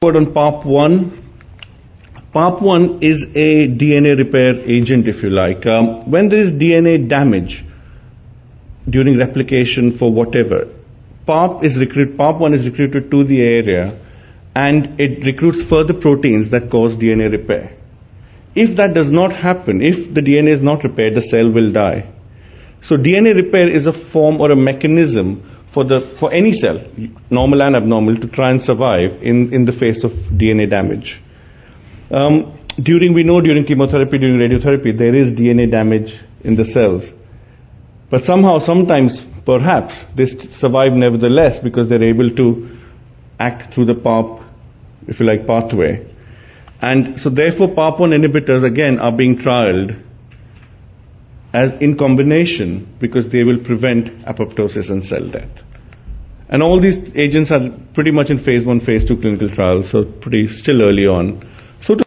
word on PARP1. PARP1 is a DNA repair agent, if you like. When there is DNA damage during replication for whatever, PARP1 is recruited to the area, and it recruits further proteins that cause DNA repair. If that does not happen, if the DNA is not repaired, the cell will die. So DNA repair is a form or a mechanism for any cell, normal and abnormal, to try and survive in the face of DNA damage. During chemotherapy, during radiotherapy, there is DNA damage in the cells. But sometimes, perhaps, they survive nevertheless because they're able to act through the PARP, if you like, pathway. And so therefore PARP1 inhibitors again are being trialed as in combination because they will prevent apoptosis and cell death. And all these agents are pretty much in phase 1, phase 2 clinical trials, so pretty still early on.